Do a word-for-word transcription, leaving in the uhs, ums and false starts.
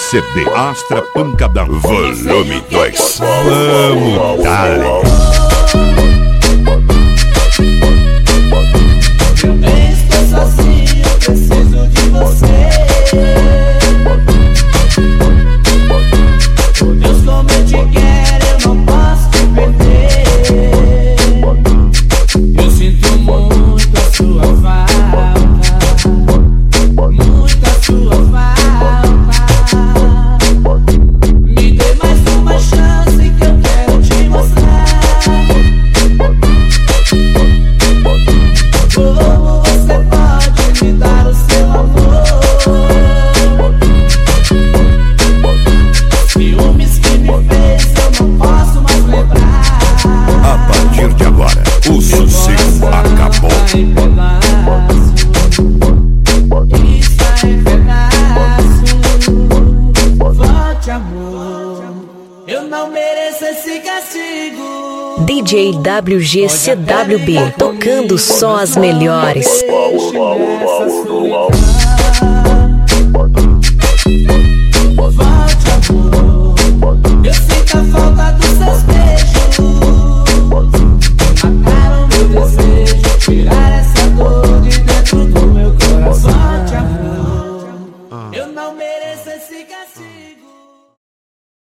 C D Astra Pancadão Volume dois. Vamos, dale. Estou sozinho, eu preciso de você. Deus, como eu te quero, eu não posso te perder. Eu sinto muito a sua falta, muito a sua falta. Me dê mais uma chance que eu quero te mostrar como você pode me dar o seu amor. Ciúmes que me fez, eu não posso mais lembrar. A partir de agora, o sossego acabou. Está em pedaço, está em pedaço. Volte, amor, eu não mereço esse castigo. D J W G C W B, tocando só as melhores. Volte, amor.